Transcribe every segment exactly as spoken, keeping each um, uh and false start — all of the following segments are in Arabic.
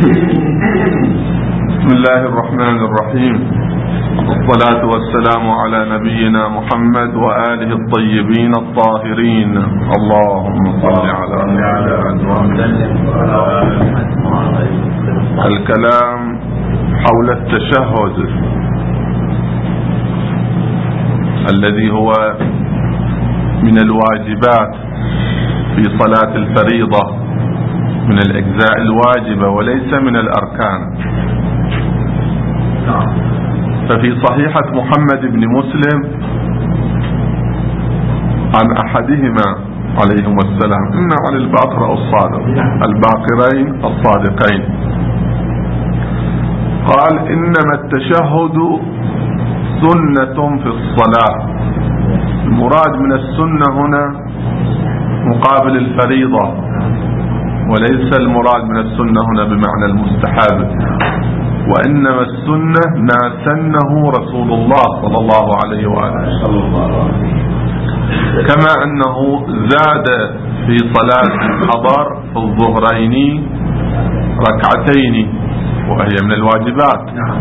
بسم الله الرحمن الرحيم، والصلاة والسلام على نبينا محمد وآله الطيبين الطاهرين. اللهم صل على محمد. الكلام حول التشهد الذي هو من الواجبات في صلاة الفريضة، من الأجزاء الواجبة وليس من الأركان. ففي صحيحة محمد بن مسلم عن أحدهما عليهم السلام، إما عن الباقر أو الصادق، الباقرين الصادقين، قال: إنما التشهد سنة في الصلاة. المراد من السنة هنا مقابل الفريضة، وليس المراد من السنة هنا بمعنى المستحب، وإنما السنة ما سنه رسول الله صلى الله عليه وآله، كما أنه زاد في صلاة الحضر في الظهرين ركعتين وهي من الواجبات.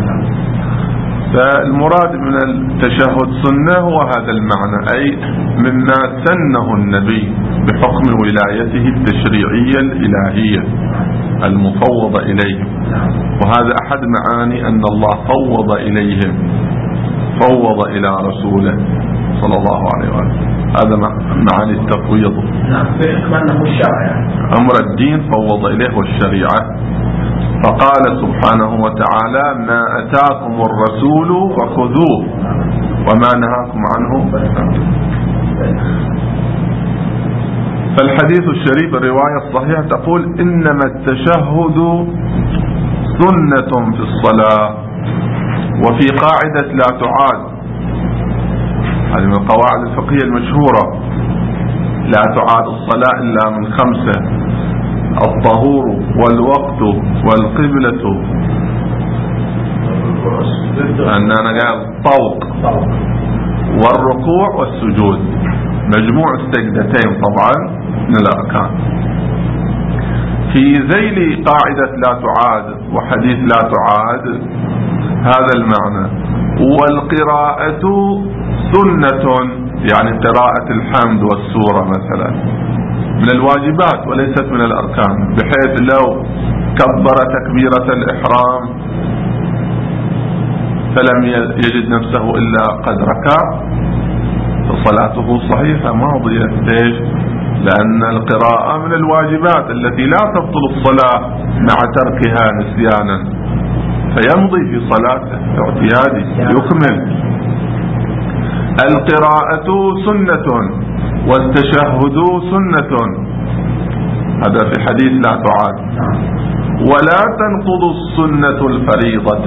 فالمراد من التشهد سنة هو هذا المعنى، أي مما سنه النبي بحكم ولايته التشريعية الإلهية المفوضة إليهم. وهذا أحد معاني أن الله فوض إليهم، فوض إلى رسوله صلى الله عليه وسلم. هذا معاني التفويض. نعم، بحكم الشرع، أمر الدين فوض إليه والشريعة. فقال سبحانه وتعالى: ما أتاكم الرسول فخذوه وما نهاكم عنه فاجتنبوه. فالحديث الشريف الرواية الصحيحة تقول: إنما التشهد سنة في الصلاة. وفي قاعدة لا تعاد، هذه من القواعد الفقهية المشهورة، لا تعاد الصلاة إلا من خمسة: الطهور والوقت والقبلة، أننا قال طوق، والركوع والسجود، مجموع السجدتين طبعا من الأركان. في ذيل قاعدة لا تعاد وحديث لا تعاد هذا المعنى. والقراءة سنة، يعني قراءة الحمد والسورة مثلا من الواجبات وليست من الأركان، بحيث لو كبر تكبيرة الإحرام فلم يجد نفسه إلا قد ركع فصلاته صحيحة ماضية. ليش؟ لأن القراءة من الواجبات التي لا تبطل الصلاة مع تركها نسيانا، فيمضي في صلاته اعتيادي يكمل. القراءة سنة والتشهد سنة، هذا في حديث لا تعاد. ولا تنقض السنة الفريضة،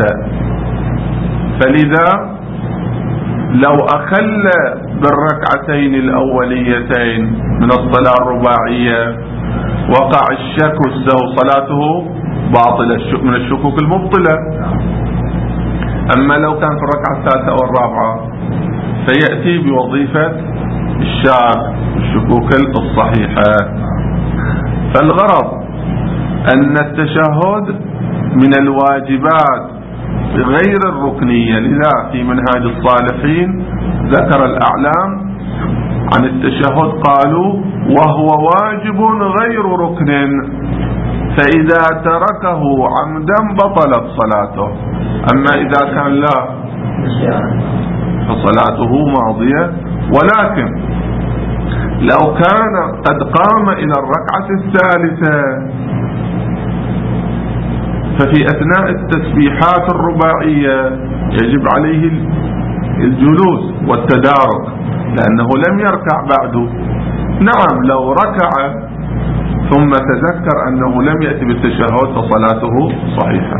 فلذا لو أخل بالركعتين الأوليتين من الصلاة الرباعية وقع الشك والسهو صلاته باطلة من الشكوك المبطلة. أما لو كان في الركعة الثالثة أو الرابعة فيأتي بوظيفة الشاك الشكوك الصحيحة. فالغرض أن التشهد من الواجبات غير الركنية. لذا في منهاج الصالحين ذكر الأعلام عن التشهد قالوا: وهو واجب غير ركن، فإذا تركه عمدا بطلت صلاته، أما إذا كان لا فصلاته ماضية. ولكن لو كان قد قام إلى الركعة الثالثة ففي أثناء التسبيحات الرباعية يجب عليه الجلوس والتدارك، لأنه لم يركع بعده. نعم، لو ركع ثم تذكر أنه لم يأتي بالتشهد فصلاته صحيحة.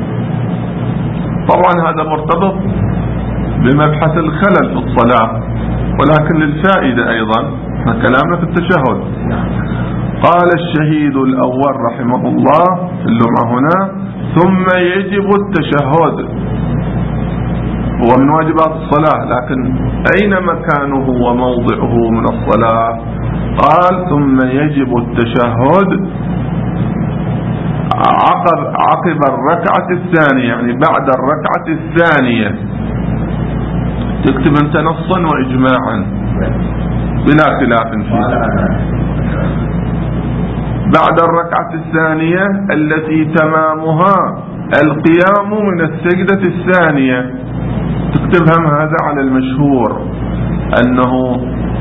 طبعا هذا مرتبط بمبحث الخلل في الصلاة، ولكن للفائدة أيضا كلامنا في التشهد. قال الشهيد الأول رحمه الله في اللمعة هنا: ثم يجب التشهد، هو من واجبات الصلاة، لكن أين مكانه وموضعه من الصلاة؟ قال: ثم يجب التشهد عقب, عقب الركعة الثانية، يعني بعد الركعة الثانية. تكتب أنت نصا وإجماعا بلا خلاف فيه. بعد الركعة الثانية التي تمامها القيام من السجدة الثانية، تكتبها هذا على المشهور أنه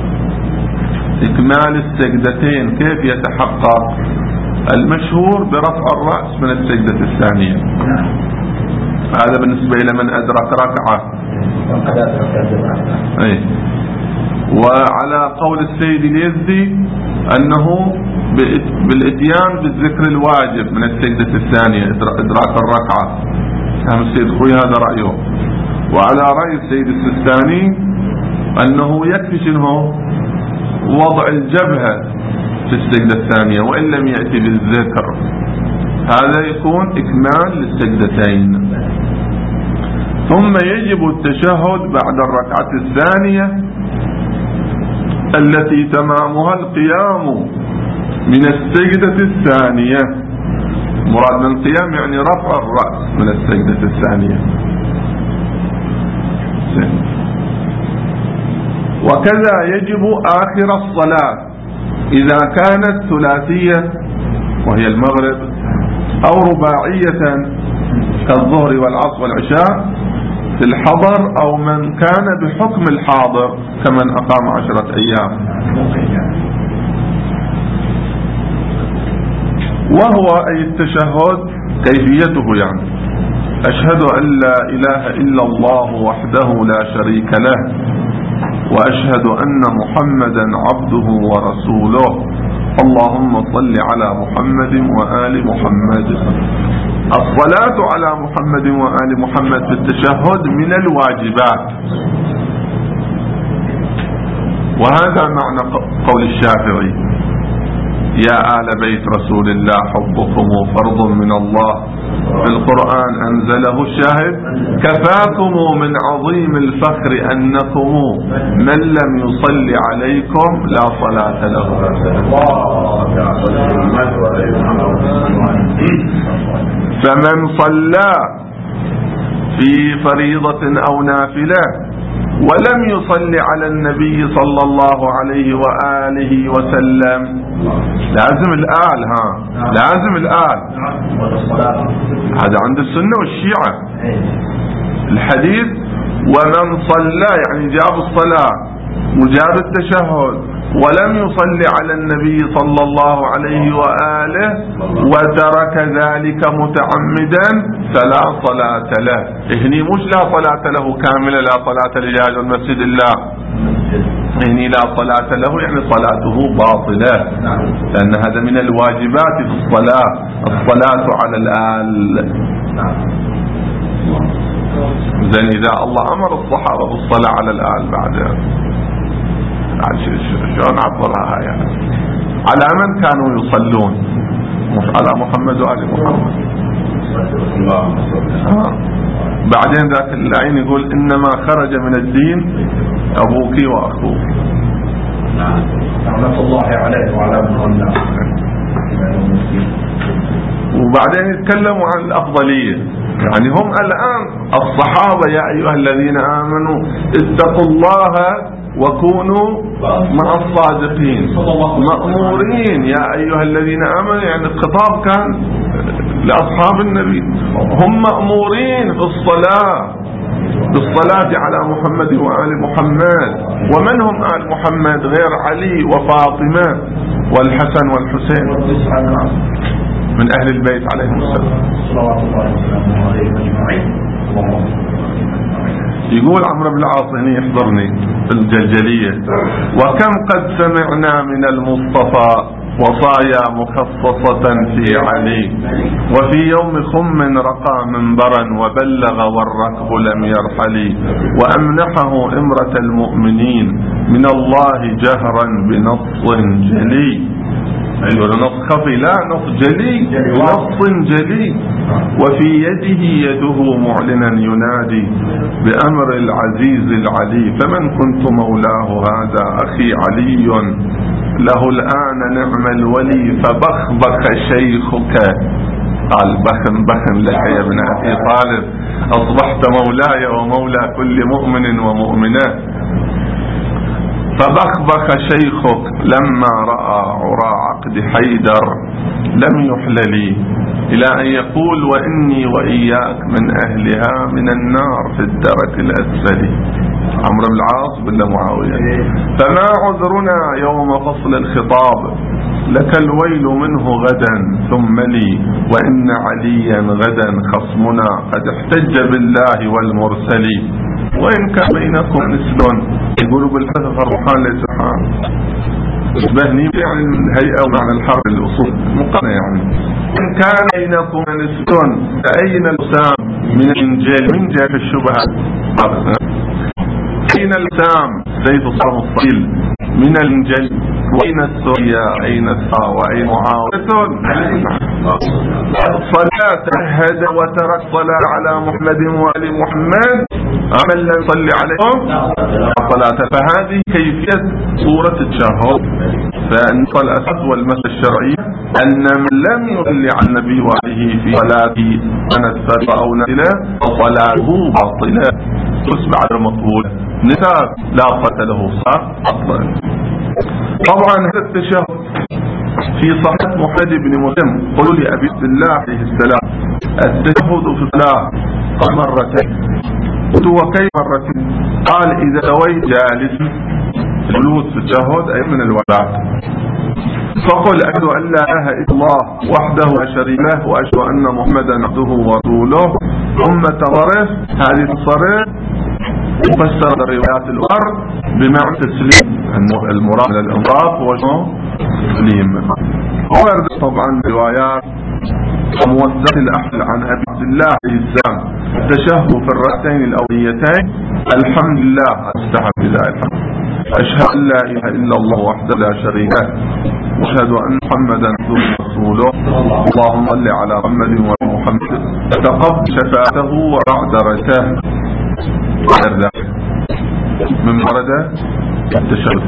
إكمال السجدتين كيف يتحقق؟ المشهور برفع الرأس من السجدة الثانية. هذا بالنسبة إلى من أدرك ركعة. أي. وعلى قول السيد اليزدي أنه بالإتيان بالذكر الواجب من السجدة الثانية إدراك الركعة. هم السيد خوي هذا رأيه. وعلى رأي السيد السستاني أنه يكفي شنو وضع الجبهة في السجدة الثانية وإن لم يأتي بالذكر، هذا يكون إكمال للسجدتين. ثم يجب التشهد بعد الركعة الثانية التي تمامها القيام من السجدة الثانية. مراد من القيام يعني رفع الرأس من السجدة الثانية. وكذا يجب آخر الصلاة إذا كانت ثلاثية وهي المغرب أو رباعية كالظهر والعصر والعشاء في الحضر، أو من كان بحكم الحاضر كمن أقام عشرة أيام. وهو أي التشهد كيفيته يعني: أشهد أن لا إله إلا الله وحده لا شريك له، وأشهد أن محمدا عبده ورسوله، اللهم صل على محمد وآل محمد. الصلاة على محمد وآل محمد في التشهد من الواجبات، وهذا معنى قول الشافعي: يا آل بيت رسول الله حبكم فرض من الله، في القرآن أنزله الشاهد، كفاكم من عظيم الفخر أنكم من لم يصلي عليكم لا صلاة له. فمن صلى في فريضة أو نافلة ولم يصلي على النبي صلى الله عليه وآله وسلم، لازم الآل، ها لازم الآل. هذا عند السنة والشيعة الحديث: ومن صلى، يعني جاب الصلاة وجاب التشهد ولم يصلي على النبي صلى الله عليه وآله وترك ذلك متعمدا فلا صلاة له. هني مش لا صلاة له كاملة، لا صلاة لجاج المسجد الله، هني لا صلاة له يعني صلاته باطلة، لأن هذا من الواجبات في الصلاة، الصلاة على الآل. زين إذا الله أمر الصحابة بالصلاة على الآل بعد شلون عبرها يعني؟ على من كانوا يصلون؟ مش على محمد وآل محمد. آه. بعدين ذاك العين يقول: إنما خرج من الدين أبوك وأخوك. رحمة الله عليه وعلى من. وبعدين يتكلموا عن الأفضلية، يعني هم الآن الصحابة: يا أيها الذين آمنوا اتقوا الله وكونوا مع الصادقين، مأمورين. يا أيها الذين آمنوا يعني الخطاب كان لأصحاب النبي، هم مأمورين في الصلاة بالصلاة على محمد وآل محمد. ومن هم آل محمد غير علي وفاطمة والحسن والحسين من أهل البيت عليهم السلام. يقول عمرو بن العاص هنا يحضرني في الجلجلية: وكم قد سمعنا من المصطفى وصايا مخصصة في علي، وفي يوم خم رقى منبرا وبلغ والركب لم يرحل، وأمنحه إمرة المؤمنين من الله جهرا بنص جلي. أيوة نص خفي، لا نص جلي، نص جلي. وفي يده يده معلنا ينادي بأمر العزيز العلي، فمن كنت مولاه هذا أخي علي، له الآن نعم الولي، فبخبخ شيخك قال بخن بخن لك يا ابن أبي طالب، أصبحت مولاي ومولى كل مؤمن ومؤمنة. فبخبخ شيخك لما رأى عرى عقد حيدر لم يحللي، إلى أن يقول وإني وإياك من أهلها من النار في الدرك الأسفل. عمرو بن العاص بن معاوية. فما عذرنا يوم فصل الخطاب، لك الويل منه غدا ثم لي، وإن عليا غدا خصمنا قد احتج بالله والمرسل. وإن كان بينكم نسل، يقولوا بالحدث فرحان ليس حان بهني يعني الهيئة ومعنى الحرب الأصول مقنع يعني. إن كان بينكم نسل أين الأسام من الإنجيل من جاء في الشبهات؟ أين الأسام سيف الصرم الصيل من الإنجيل؟ وأين السوريا؟ أين السا وأين معاوية؟ الصلاة هدى وترك صلاة على محمد وآل محمد، أمن لا يصلي عليهم الصلاة. فهذه كيفية صورة التشهد. فالنقطة الأساس والمسألة الشرعية أن من لم يصلي على النبي وآله في صلاته كانت سابقة أو نافلة فصلاته باطلة تصبح غير مقبولة. نساء لا صلاة له صلاة أصلا. طبعا هذا التشهد في صحيح محمد بن مسلم قولوا لي أبي عبد الله عليه السلام التشهد في الصلاة مرتين. قلت هو كيف مرتين؟ قال إذا سويت جالس الجلوس في التشهد أي من الولاء فقل أشهد أن لا إله إلا الله وحده لا شريك له وأشهد أن محمدا عبده ورسوله، ثم تنصرف. هذه الصرف تفسر الروايات الأخرى بمعنى التسليم، المراد من الانصراف هو التسليم. ورد طبعا روايات موثقة الأحل عن أبي عبد الله عليه السلام التشهد في الركعتين الأوليتين الحمد لله استحب بذلك الحمد، أشهد أن لا إله إلا الله وحده لا شريك له وأشهد أن محمدا عبده ورسوله، اللهم صل على محمد ومحمد تقبل شفاعته ورفع درجته. من ورد التشهد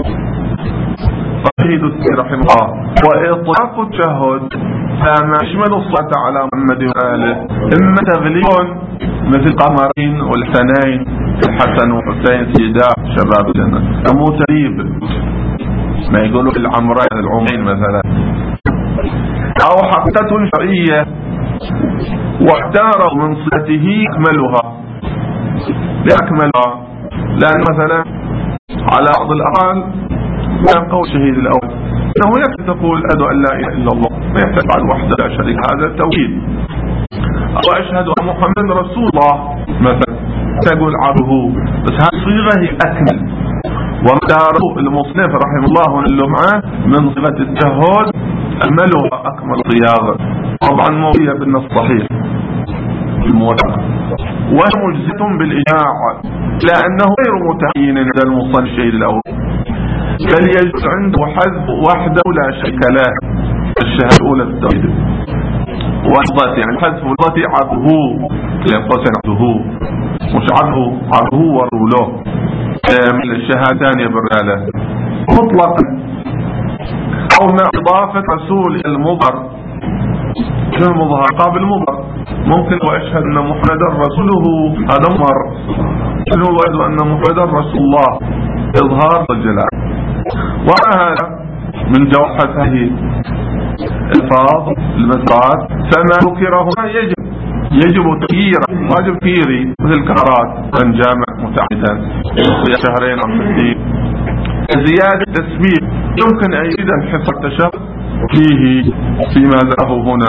قصيد السيد رحمه الله. وإطلاق التشهد فما يشمل الصلاة على محمد وآله إما تغليب مثل قمرين والحسنين الحسن والحسين سيدا شباب الجنة، أمو تغليب ما يقولوا العمرين العمرين مثلا، أو حقة شرعية واختار من صلته أكملها لأكملها. لأن مثلا على بعض الأقوال كان قول الشهيد الأول إنه يكفي تقول أشهد أن لا إله إلا الله ما يحتاج بعد وحده لا شريك، هذا التوحيد. وأشهد أن محمد رسول الله مثلا تقول عبده، بس هذه الصيغة هي أكمل. ومداره المصنف رحمه الله ونقول معاه من صيغة التشهد أكملها أكمل صياغة، طبعا موجودة بالنص الصحيح الموثق ومجزة بالإجماع، لأنه غير متعين عند المصنف الشهيد الأول، بل يجوز عنده حذف وحده لا شريك له الشهادة الأولى في التوحيد. وحظة يعني حذف وحظة عبده لأنقصن عبده مش عبده عبده ورسوله من الشهادتان بالرسالة مطلقا، أو مع إضافة رسول المظهر شنو المظهر قابل المظهر ممكن وأشهد أن محمدا رسوله هذا مظهر، شنو وأشهد أن محمدا رسول الله إظهار الجلال. وهذا من جوحة هذه الفاظ المسارات فما ذكره يجب يجب تغييره واجب تغييري مثل كفارات من جامع متعمدا شهرين عن ستين. زيادة تسبيح يمكن أن يزيد الحفظ التشهد فيه فيما ذكره هنا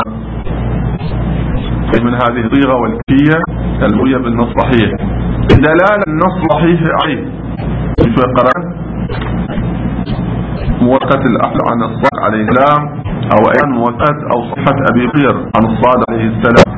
من هذه الصيغة والكيفية المروية بالنص صحيح دلالة النص صحيح عليه في قرآن موثقة الأحل عن الصادق عليه السلام أو أيضا موثقة أو صحة أبي بكر عن الصادق عليه السلام.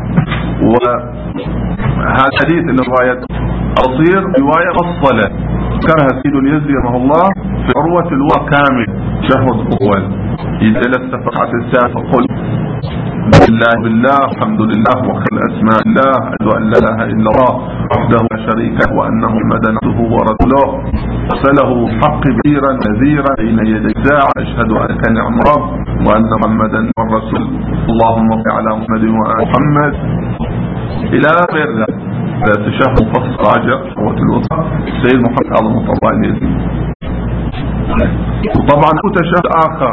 وهذا الحديث الرواية أصير رواية مفصلة ذكرها سيد اليزدي رحمه الله في عروة الوقت كامل شهد أول إذا لستفقعت الساعة فقل بالله بالله الحمد لله وخل أسماء الله أشهد أن لا إله إلا الله وحده لا شريك له وأنه محمدا عبده ورسوله أرسله بالحق بشيرا نذيرا بين يدي الساعة أشهد أنك نعم رب وأن محمدا الرسول اللهم صل على محمد وآل محمد إلى آخر ذات تشهد فصل راجع قوة الوسطى السيد محمد أعظم الله اليزيد. وطبعا هو تشهد آخر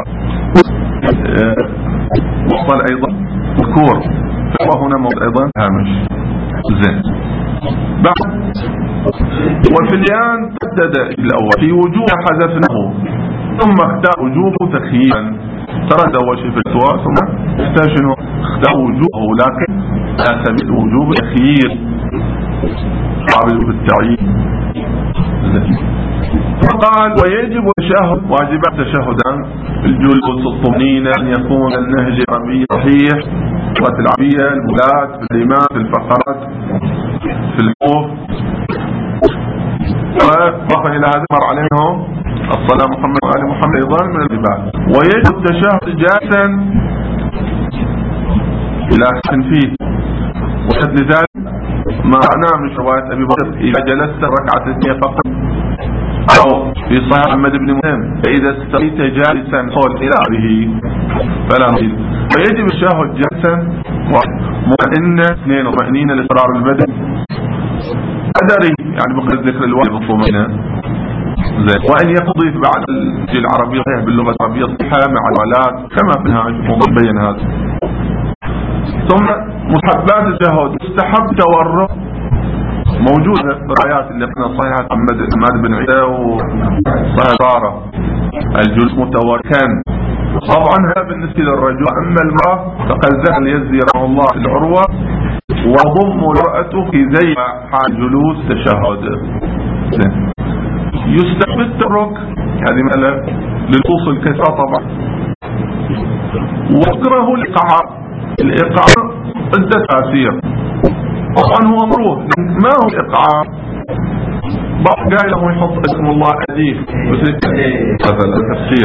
وصل أيضا مذكور وهنا موضع أيضا هامش زين. بعد وفي الآن تبدأ الأول في وجوب حذفناه ثم اختار وجوبه تخييرا ترى أول شيء في السؤال ثم اختار شنو اختار وجوبه لكن لا سبيل وجوب تخيير قابل بالتعيين. فقال ويجب التشهد واجبات تشهدان الجلوس الطمأنينة أن يكون النهج العربي صحيح اللغة العربية المولات في الإمام في الفقرات في الحروف. وضافا إلى هذا مر عليهم الصلاة محمد وآل محمد أيضا من العباد. ويجب التشهد جالسا إلى حد فيه وحد لذلك ما رأنا من رواية أبي بكر إذا جلست ركعة اثنين فقط أو في صحيح محمد بن مسلم فإذا استقيت جالسا قول إلى آخره فلا نصير. فيجب التشهد جالسا ومطمئنا اثنين وطمئنين الإصرار البدن قدري يعني بقدر ذكر الواجب الطمأنينة زين. وأن يقضي بعد الجيل العربي صحيح باللغة العربية الصحيحة مع الولاد كما في النهاية مبين هذا. ثم مستحبات التشهد مستحب تورك موجود في الروايات اللي احنا صحيحة محمد بن عيسى وصحيح طارة الجلوس متوركان. طبعا هذا بالنسبة للرجل. أما المرأة فقد ذهب اليزي رحمه الله في العروة وضم المرأة في زي حال جلوس تشهد. يستحب الترك هذه مسألة للخصوص الكثرة طبعا. واكره الإقعاء. الإقعاء عدة تأثير طبعا هو مروه. ما هو الإقعاء؟ بعض قال له يحط اسم الله أديك هذا التفسير.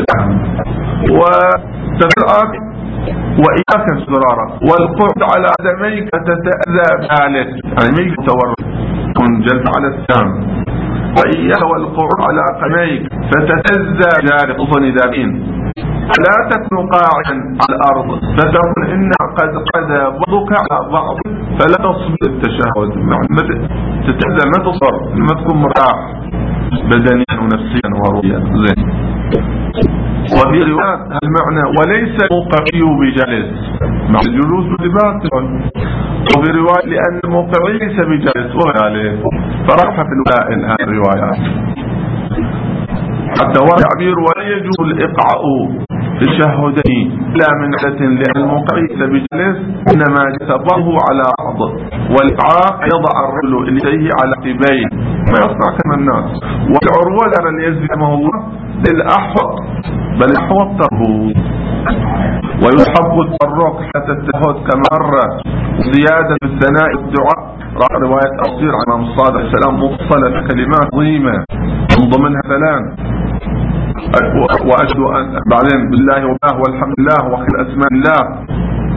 وتقرأ وإياك الزرارة والقعد على قدميك تتأذى بذلك يعني ميك تورط من جلس على السام وإياك والقعد على قدميك فتتأذى ذلك أظن ذابين. لا تكن قاعدا على الأرض فتكون إنها قد قدى بعضك على بعض فلا تصبر التشهد يعني تتأذى ما تصبر ما تكون مرتاح بدنيا ونفسيا وروحيا زين. وفي روايات المعنى وليس الموقعي بجالس مع الجلوس بلباس. وفي رواية لأن الموقعي ليس بجالس وعليه فرح في الوائل هذه الروايات. حتى وتعبير ولا يجوز الإقعاء في التشهدين لا من عدة لأن الموقعي ليس بجالس إنما يتبعه على عرض والإقعاء يضع الرجل إليه على قبيه ما يصنع كما الناس. والعروة لأن اليزي رحمه الله للأحوط بل أحوط تره. ويحب الترك حتى التشهد كما مر زيادة الثناء والدعاء. رواية أصير عن إمام الصادق السلام مفصلة كلمات عظيمة من ضمنها ثلاث وأشهد أن بعدين بالله وباه والحمد لله وخير أسماء الله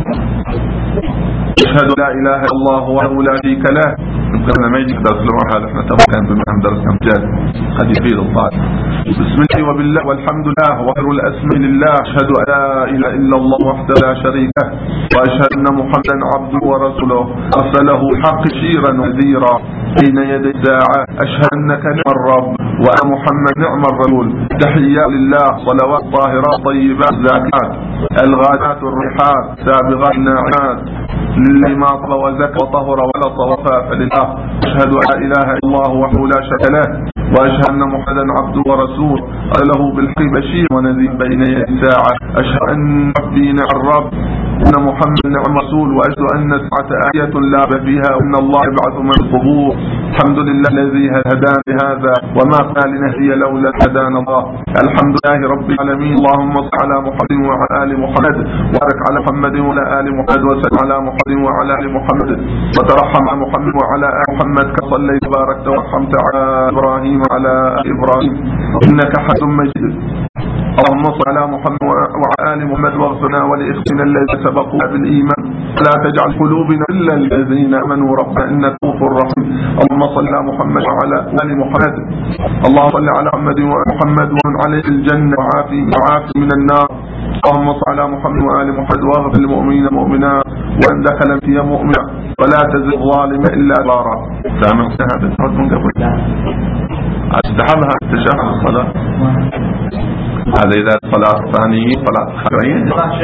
أشهد لا إله إلا الله وحده لا شريك له. يمكن ما يجي درس العمر هذا احنا تبقى بمعنى درس كم جاد قد يفيد الطالب. بسم الله وبالله والحمد لله وخير الأسماء لله أشهد أن لا إله إلا الله وحده لا شريك له وأشهد أن محمدا عبده ورسوله أرسله حق شيرا ونذيرا بين يدي الساعة أشهد أنك نعم الرب وأنا محمد نعم الرسول. تحية لله صلوات طاهرات طيبات زاكات الغادات الريحات سابغات ناعمات للي ما طلب وزكى وطهر ولط وفاء لله. أشهد أن لا إله إلا الله وحده لا شريك له وأشهد أن محمدا عبده ورسوله له بالحق بشير ونذير بين يدي الساعة. أشهد أن ربي نعم الرب أن محمد نعم رسول وأشهد أن الساعة آية لا ريب فيها وأن الله يبعث من القبور. الحمد لله الذي هدانا لهذا وما كنا لنهدي لولا هدانا الله. الحمد لله رب العالمين. اللهم صل على محمد وعلى آل محمد وبارك على محمد وعلى آل محمد وسلم على محمد وعلى آل محمد وترحم على محمد وعلى آل محمد كما صليت وباركت ورحمت على إبراهيم وعلى آل إبراهيم إنك حميد مجيد. اللهم صل على محمد وعلى آل محمد واغفرنا ولإخواننا الذين سبقونا بالإيمان لا تجعل قلوبنا إلا الذين آمنوا ربنا إنك غفور رحيم. اللهم صل على محمد وعلى آل محمد. اللهم صل على محمد وعلى محمد ومن عليه الجنة وعافي وعافي من النار. اللهم صل على محمد وآل محمد واغفر للمؤمنين والمؤمنات وأن دخل فيها مؤمنا ولا تزل الظالم إلا بارا. سامع هذا التشهد من قبل استحبها استشهاد الصلاة. هذا إذا الصلاة الثانية صلاة خيرين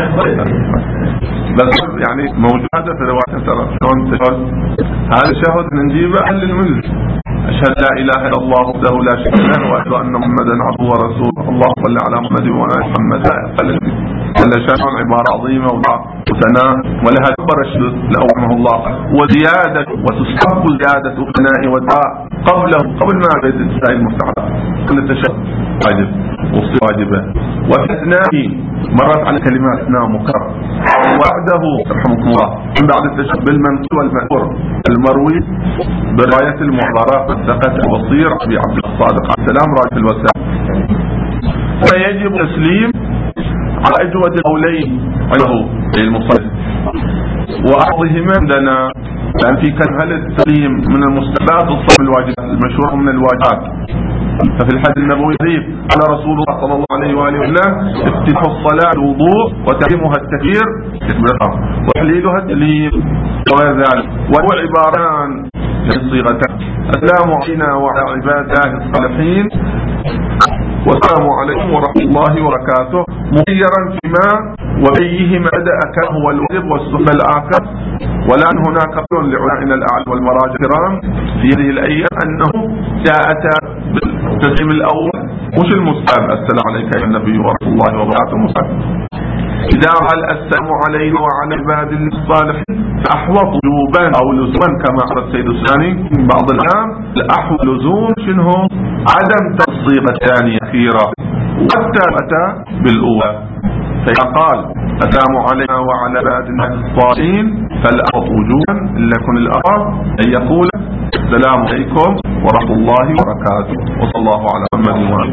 بس يعني موجود هذا في رواية ترى شلون تشهد. هذا الشهد نجيبه أهل المنزل. أشهد لا إله إلا الله وحده لا شريك له وأشهد أن محمدا عبده ورسوله. اللهم صل على محمد وعلى محمد. هذا شأن عبارة عظيمة وثناء ولها كبر الشذوذ لأوهمه الله وزيادة وتستحق زيادة الثناء والدعاء قبله قبل ما بيت النساء المستحب كل التشهد واجب وصي واجبة. وفي أثنائه مرت على كلمات أثناء مكرر وبعده رحمكم الله من بعد التشهد بالمنقول والمأثور المروي برواية المعبرات والثقة البصير أبي عبد الله الصادق عليه السلام راجح الوسائل. فيجب تسليم على أجود القولين عنه المصنف وأعظهما عندنا لأن في كلام هل التسليم من المستحبات الصوم الواجبات المشهور من الواجبات. ففي الحديث النبوي الشريف قال رسول الله صلى الله عليه وآله وسلم افتتاح الصلاة الوضوء وتحريمها التكبير وتحليلها التسليم وغير ذلك. وهو عباران صيغتان السلام علينا وعلى عباد الله الصالحين والسلام عليكم ورحمة الله وبركاته مخيرا فيما وبيهما بدأ كان هو الواجب والسنة الآخر. ولأن هناك قول لعلمائنا الأعلى والمراجع الكرام في هذه الأيام أنه جاءت بالتسليم الأول مش المستحب السلام عليك يا النبي ورحمة الله وبركاته مستحب. إذا قال السلام علينا وعلى عباد الصالحين فأحوط وجوبا أو لزوما كما قال السيد الثاني بعض الأيام الأحوط لزوم شنو عدم تصيغة الثانية أخيرة وحتى أتى بالأولى. فإذا قال السلام علينا وعلى عباد الصالحين فالأحوط وجوبا إلا يكون الأقرب أن يقول السلام عليكم ورحمة الله وبركاته وصلى الله على محمد وعلى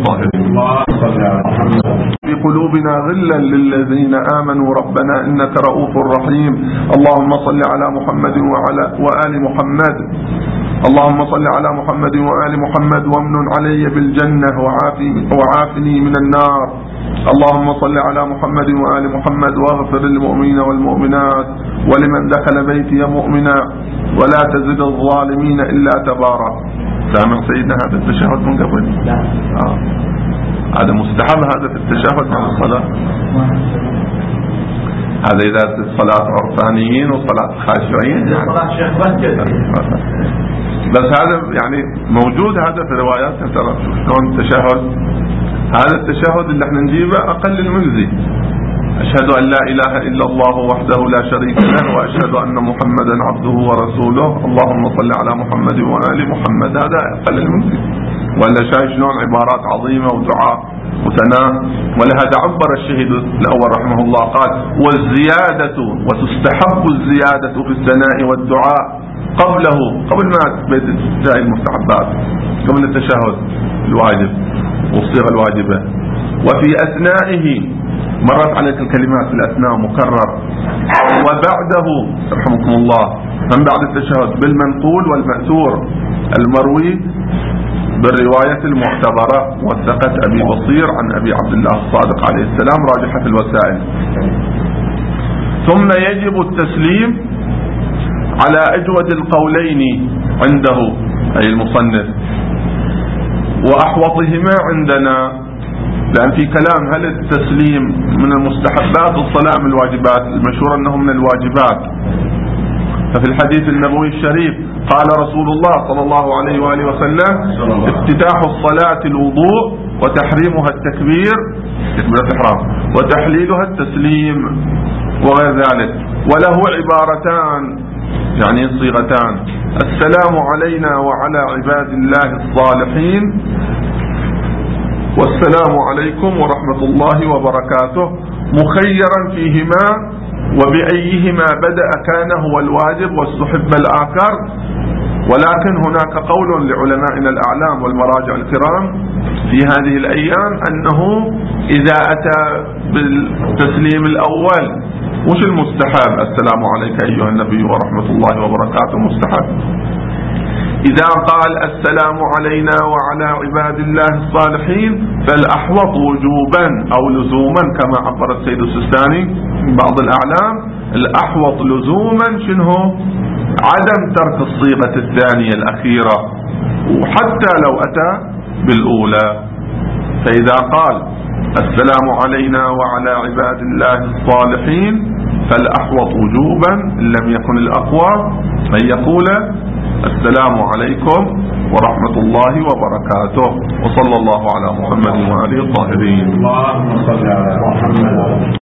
آله. في قلوبنا غلا للذين آمنوا ربنا إنك رؤوف رحيم. اللهم صل على محمد وعلى وآل محمد. اللهم صل على محمد وآل محمد وامن علي بالجنة وعافني من النار. اللهم صل على محمد وآل محمد واغفر للمؤمنين والمؤمنات ولمن دخل بيتي مؤمنا ولا تزد الظالمين إلا تبارا. سامع سيدنا هذا التشهد من قبل آه. هذا مستحب هذا في التشهد مع الصلاة. هذا إذا الصلاة عرفانيين وصلاة خاشعين يعني. بس هذا يعني موجود هذا في روايات ترى شلون التشهد. هذا التشهد اللي احنا نجيبه أقل المجزي. أشهد أن لا إله إلا الله وحده لا شريك له وأشهد أن محمدا عبده ورسوله. اللهم صل على محمد وآل محمد. هذا أقل المجزي. ولا شايف شلون عبارات عظيمة ودعاء وثناء. ولهذا عبر الشهيد الأول رحمه الله قال والزيادة وتستحب الزيادة في الثناء والدعاء قبله قبل ما بيت جاء المستحبات قبل التشهد الواجب والصيغة الواجبة. وفي أثنائه مرت عليك الكلمات في الأثناء مكرر. وبعده رحمكم الله من بعد التشهد بالمنقول والمأثور المروي بالرواية المعتبرة وثقة أبي بصير عن أبي عبد الله الصادق عليه السلام راجحة الوسائل. ثم يجب التسليم على أجود القولين عنده أي المصنف وأحوطهما عندنا. لأن في كلام هل التسليم من المستحبات الصلاة من الواجبات المشهور أنه من الواجبات. ففي الحديث النبوي الشريف قال رسول الله صلى الله عليه وآله وسلم افتتاح الصلاة الوضوء وتحريمها التكبير تكبيرة الإحرام وتحليلها التسليم وغير ذلك. وله عبارتان يعني صيغتان السلام علينا وعلى عباد الله الصالحين والسلام عليكم ورحمة الله وبركاته مخيرا فيهما وبأيهما بدأ كان هو الواجب واستحب الآخر. ولكن هناك قول لعلمائنا الأعلام والمراجع الكرام في هذه الأيام أنه إذا أتى بالتسليم الأول وش المستحب؟ السلام عليك أيها النبي ورحمة الله وبركاته مستحب. إذا قال السلام علينا وعلى عباد الله الصالحين فالأحوط وجوبا أو لزوما كما عبر السيد السيستاني من بعض الأعلام، الأحوط لزوما شنو؟ عدم ترك الصيغة الثانية الأخيرة وحتى لو أتى بالأولى. فإذا قال السلام علينا وعلى عباد الله الصالحين فالأحوط وجوبا إن لم يكن الأقوى أن يقول السلام عليكم ورحمة الله وبركاته، وصلى الله على محمد وآله الطاهرين. اللهم صل على محمد.